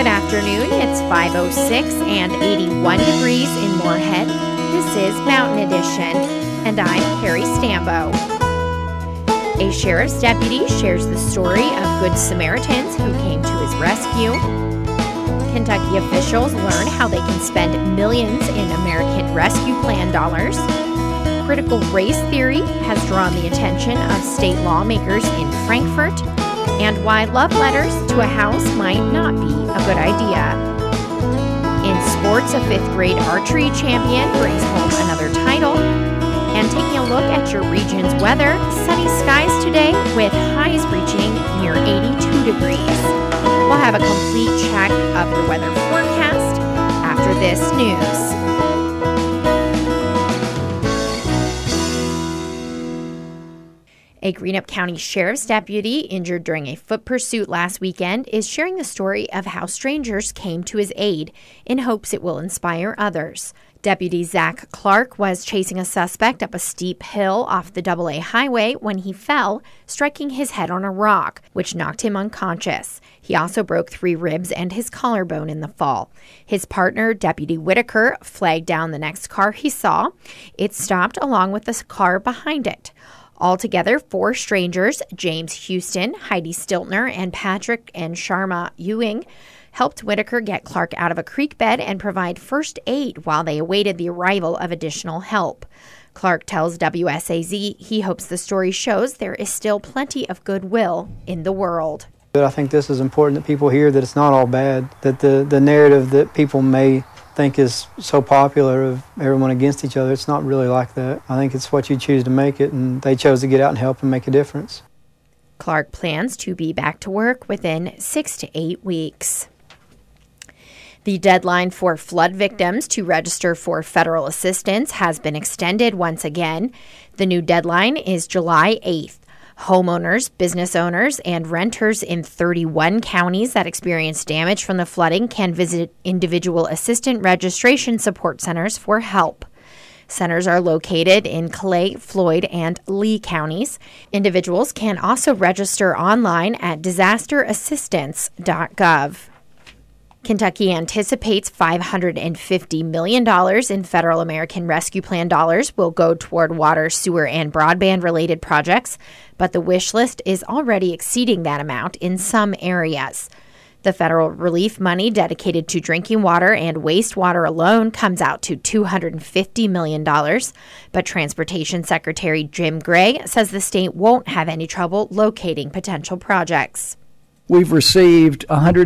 Good afternoon. It's 5:06 and 81 degrees in Moorhead. This is Mountain Edition, and I'm Carrie Stambo. A sheriff's deputy shares the story of Good Samaritans who came to his rescue. Kentucky officials learn how they can spend millions in American Rescue Plan dollars. Critical race theory has drawn the attention of state lawmakers in Frankfurt, and why love letters to a house might not be a good idea. In sports, a 5th grade archery champion brings home another title. And taking a look at your region's weather, sunny skies today with highs reaching near 82 degrees. We'll have a complete check of your weather forecast after this news. A Greenup County Sheriff's deputy injured during a foot pursuit last weekend is sharing the story of how strangers came to his aid in hopes it will inspire others. Deputy Zach Clark was chasing a suspect up a steep hill off the AA highway when he fell, striking his head on a rock, which knocked him unconscious. He also broke 3 ribs and his collarbone in the fall. His partner, Deputy Whitaker, flagged down the next car he saw. It stopped along with the car behind it. Altogether, 4 strangers, James Houston, Heidi Stiltner, and Patrick and Sharma Ewing, helped Whitaker get Clark out of a creek bed and provide first aid while they awaited the arrival of additional help. Clark tells WSAZ he hopes the story shows there is still plenty of goodwill in the world. I think this is important that people hear that it's not all bad, that the narrative that people may think is so popular of everyone against each other, it's not really like that. I think it's what you choose to make it, and they chose to get out and help and make a difference. Clark plans to be back to work within 6 to 8 weeks. The deadline for flood victims to register for federal assistance has been extended once again. The new deadline is July 8th. Homeowners, business owners, and renters in 31 counties that experienced damage from the flooding can visit individual assistant registration support centers for help. Centers are located in Clay, Floyd, and Lee counties. Individuals can also register online at disasterassistance.gov. Kentucky anticipates $550 million in federal American Rescue Plan dollars will go toward water, sewer, and broadband-related projects, but the wish list is already exceeding that amount in some areas. The federal relief money dedicated to drinking water and wastewater alone comes out to $250 million, but Transportation Secretary Jim Gray says the state won't have any trouble locating potential projects. We've received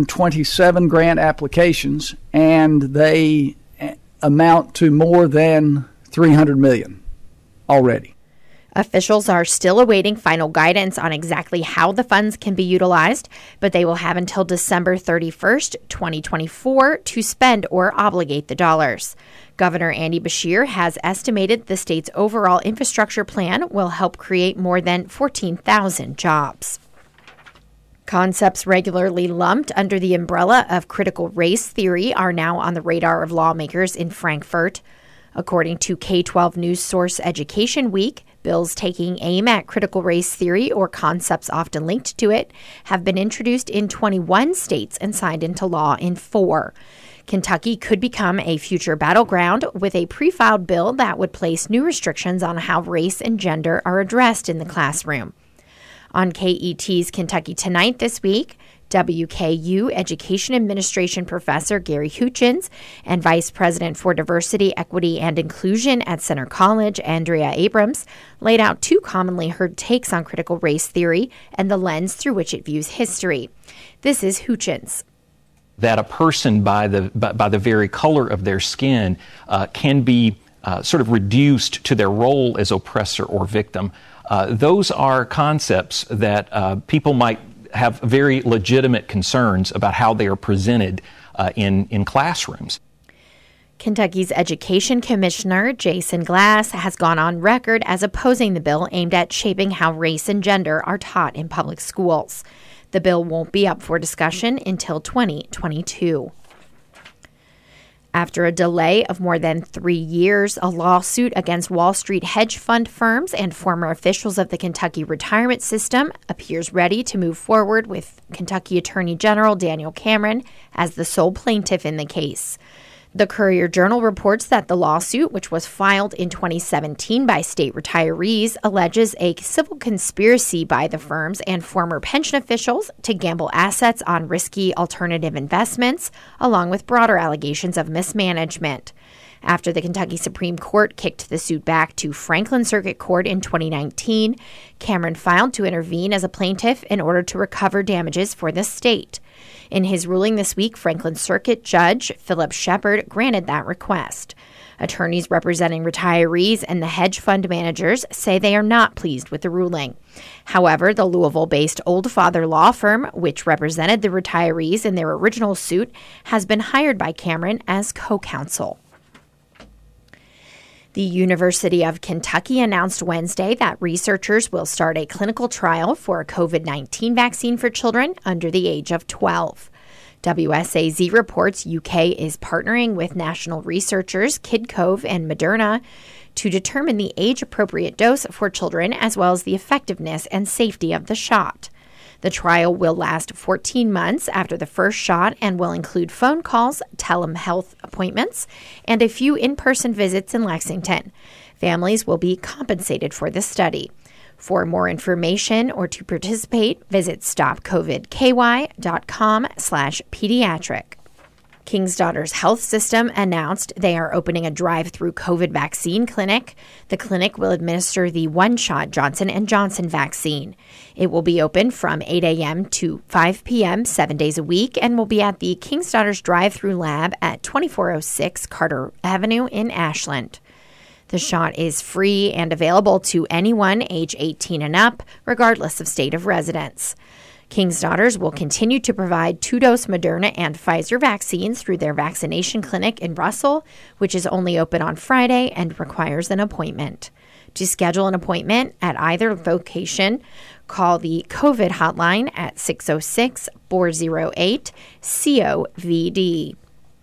127 grant applications, and they amount to more than $300 million already. Officials are still awaiting final guidance on exactly how the funds can be utilized, but they will have until December 31st, 2024 to spend or obligate the dollars. Governor Andy Beshear has estimated the state's overall infrastructure plan will help create more than 14,000 jobs. Concepts regularly lumped under the umbrella of critical race theory are now on the radar of lawmakers in Frankfurt. According to K-12 news source Education Week, bills taking aim at critical race theory or concepts often linked to it have been introduced in 21 states and signed into law in 4. Kentucky could become a future battleground with a pre-filed bill that would place new restrictions on how race and gender are addressed in the classroom. On KET's Kentucky Tonight this week, WKU Education Administration Professor Gary Hutchins and Vice President for Diversity, Equity, and Inclusion at Centre College, Andrea Abrams, laid out 2 commonly heard takes on critical race theory and the lens through which it views history. This is Hutchins. That a person, by the very color of their skin, can be sort of reduced to their role as oppressor or victim. Those are concepts that people might have very legitimate concerns about how they are presented in classrooms. Kentucky's Education Commissioner Jason Glass has gone on record as opposing the bill aimed at shaping how race and gender are taught in public schools. The bill won't be up for discussion until 2022. After a delay of more than 3 years, a lawsuit against Wall Street hedge fund firms and former officials of the Kentucky retirement system appears ready to move forward, with Kentucky Attorney General Daniel Cameron as the sole plaintiff in the case. The Courier-Journal reports that the lawsuit, which was filed in 2017 by state retirees, alleges a civil conspiracy by the firms and former pension officials to gamble assets on risky alternative investments, along with broader allegations of mismanagement. After the Kentucky Supreme Court kicked the suit back to Franklin Circuit Court in 2019, Cameron filed to intervene as a plaintiff in order to recover damages for the state. In his ruling this week, Franklin Circuit Judge Philip Shepard granted that request. Attorneys representing retirees and the hedge fund managers say they are not pleased with the ruling. However, the Louisville-based Old Father law firm, which represented the retirees in their original suit, has been hired by Cameron as co-counsel. The University of Kentucky announced Wednesday that researchers will start a clinical trial for a COVID-19 vaccine for children under the age of 12. WSAZ reports UK is partnering with national researchers Kid Cove and Moderna to determine the age-appropriate dose for children, as well as the effectiveness and safety of the shot. The trial will last 14 months after the first shot and will include phone calls, telehealth appointments, and a few in-person visits in Lexington. Families will be compensated for the study. For more information or to participate, visit stopcovidky.com/pediatric. King's Daughters Health System announced they are opening a drive-through COVID vaccine clinic. The clinic will administer the one-shot Johnson & Johnson vaccine. It will be open from 8 a.m. to 5 p.m. 7 days a week and will be at the King's Daughters drive-through lab at 2406 Carter Avenue in Ashland. The shot is free and available to anyone age 18 and up, regardless of state of residence. King's Daughters will continue to provide 2-dose Moderna and Pfizer vaccines through their vaccination clinic in Russell, which is only open on Friday and requires an appointment. To schedule an appointment at either location, call the COVID hotline at 606-408-COVID.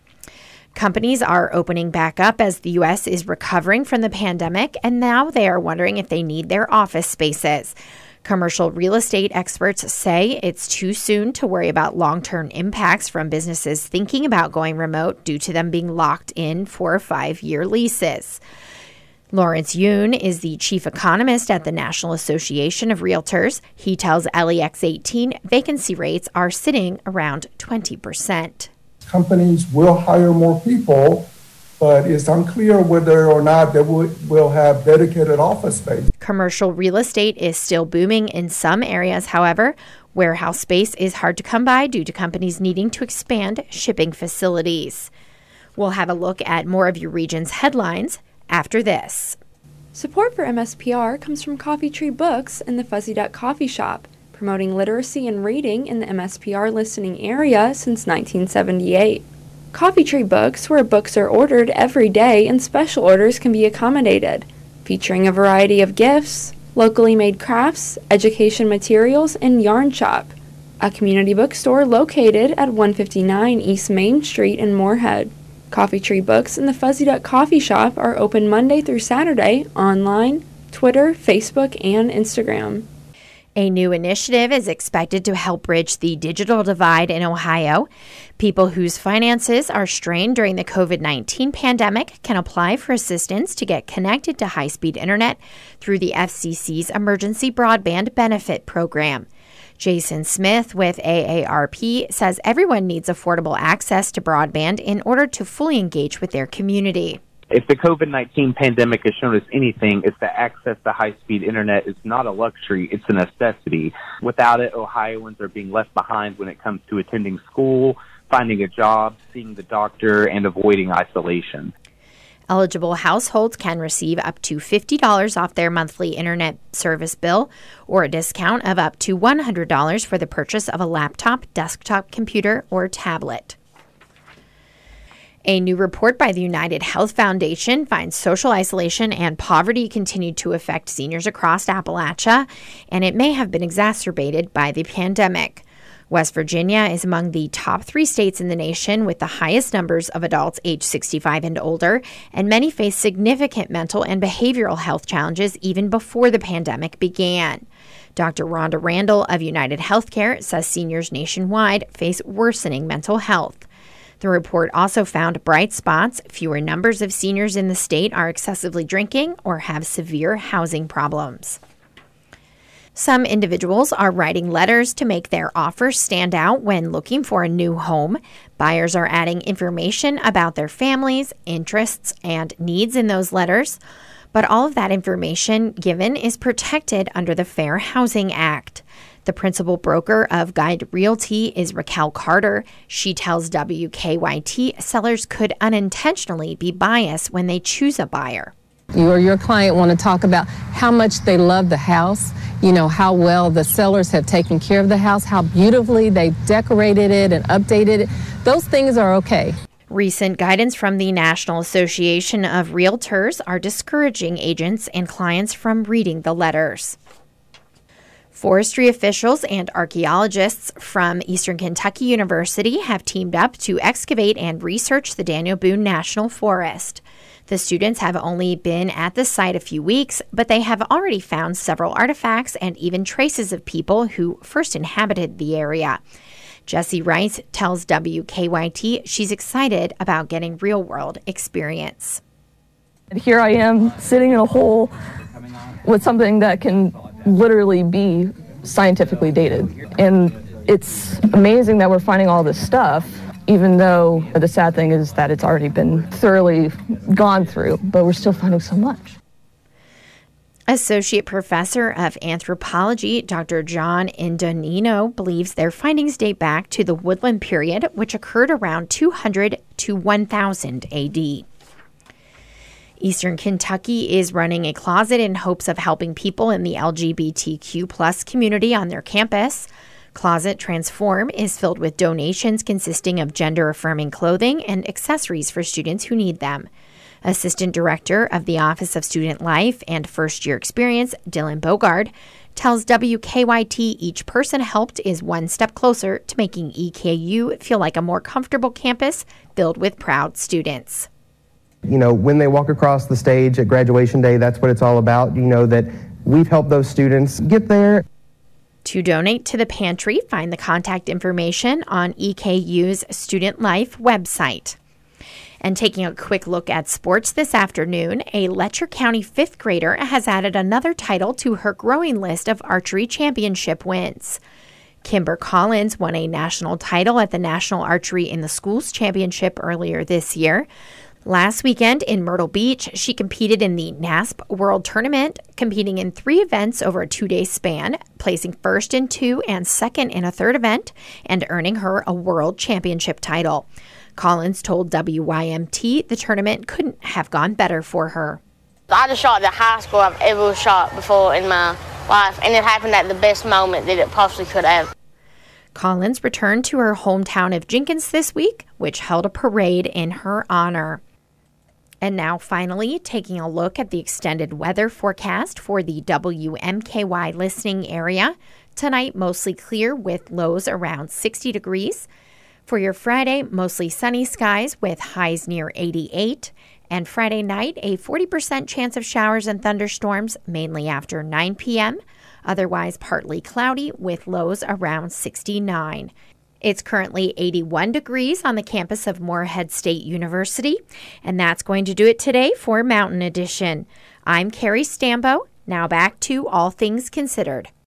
Companies are opening back up as the U.S. is recovering from the pandemic, and now they are wondering if they need their office spaces. Commercial real estate experts say it's too soon to worry about long-term impacts from businesses thinking about going remote due to them being locked in for 5-year leases. Lawrence Yoon is the chief economist at the National Association of Realtors. He tells LEX 18 vacancy rates are sitting around 20%. Companies will hire more people, but it's unclear whether or not they will have dedicated office space. Commercial real estate is still booming in some areas, however. Warehouse space is hard to come by due to companies needing to expand shipping facilities. We'll have a look at more of your region's headlines after this. Support for MSPR comes from Coffee Tree Books and the Fuzzy Duck Coffee Shop, promoting literacy and reading in the MSPR listening area since 1978. Coffee Tree Books, where books are ordered every day and special orders can be accommodated, featuring a variety of gifts, locally made crafts, education materials, and yarn shop. A community bookstore located at 159 East Main Street in Moorhead. Coffee Tree Books and the Fuzzy Duck Coffee Shop are open Monday through Saturday, online, Twitter, Facebook, and Instagram. A new initiative is expected to help bridge the digital divide in Ohio. People whose finances are strained during the COVID-19 pandemic can apply for assistance to get connected to high-speed internet through the FCC's Emergency Broadband Benefit Program. Jason Smith with AARP says everyone needs affordable access to broadband in order to fully engage with their community. If the COVID-19 pandemic has shown us anything, it's that access to high-speed internet is not a luxury, it's a necessity. Without it, Ohioans are being left behind when it comes to attending school, finding a job, seeing the doctor, and avoiding isolation. Eligible households can receive up to $50 off their monthly internet service bill or a discount of up to $100 for the purchase of a laptop, desktop computer, or tablet. A new report by the United Health Foundation finds social isolation and poverty continue to affect seniors across Appalachia, and it may have been exacerbated by the pandemic. West Virginia is among the top 3 states in the nation with the highest numbers of adults age 65 and older, and many face significant mental and behavioral health challenges even before the pandemic began. Dr. Rhonda Randall of United Healthcare says seniors nationwide face worsening mental health. The report also found bright spots. Fewer numbers of seniors in the state are excessively drinking or have severe housing problems. Some individuals are writing letters to make their offers stand out when looking for a new home. Buyers are adding information about their families, interests, and needs in those letters. But all of that information given is protected under the Fair Housing Act. The principal broker of Guide Realty is Raquel Carter. She tells WKYT sellers could unintentionally be biased when they choose a buyer. You or your client want to talk about how much they love the house, how well the sellers have taken care of the house, how beautifully they've decorated it and updated it. Those things are okay. Recent guidance from the National Association of Realtors are discouraging agents and clients from reading the letters. Forestry officials and archaeologists from Eastern Kentucky University have teamed up to excavate and research the Daniel Boone National Forest. The students have only been at the site a few weeks, but they have already found several artifacts and even traces of people who first inhabited the area. Jessie Rice tells WKYT she's excited about getting real-world experience. Here I am sitting in a hole with something that can literally be scientifically dated. And it's amazing that we're finding all this stuff, even though the sad thing is that it's already been thoroughly gone through, but we're still finding so much. Associate Professor of Anthropology, Dr. John Indonino, believes their findings date back to the Woodland period, which occurred around 200 to 1000 AD. Eastern Kentucky is running a closet in hopes of helping people in the LGBTQ+ community on their campus. Closet Transform is filled with donations consisting of gender-affirming clothing and accessories for students who need them. Assistant Director of the Office of Student Life and First-Year Experience, Dylan Bogard, tells WKYT each person helped is one step closer to making EKU feel like a more comfortable campus filled with proud students. When they walk across the stage at graduation day, that's what it's all about. That we've helped those students get there. To donate to the pantry, find the contact information on EKU's Student Life website. And taking a quick look at sports this afternoon, a Letcher County 5th grader has added another title to her growing list of archery championship wins. Kimber Collins won a national title at the National Archery in the Schools Championship earlier this year. Last weekend in Myrtle Beach, she competed in the NASP World Tournament, competing in 3 events over a 2-day span, placing first in 2 and second in a third event, and earning her a world championship title. Collins told WYMT the tournament couldn't have gone better for her. I just shot the highest score I've ever shot before in my life, and it happened at the best moment that it possibly could have. Collins returned to her hometown of Jenkins this week, which held a parade in her honor. And now finally, taking a look at the extended weather forecast for the WMKY listening area. Tonight, mostly clear with lows around 60 degrees. For your Friday, mostly sunny skies with highs near 88. And Friday night, a 40% chance of showers and thunderstorms, mainly after 9 p.m. Otherwise, partly cloudy with lows around 69. It's currently 81 degrees on the campus of Morehead State University. And that's going to do it today for Mountain Edition. I'm Carrie Stambo. Now back to All Things Considered.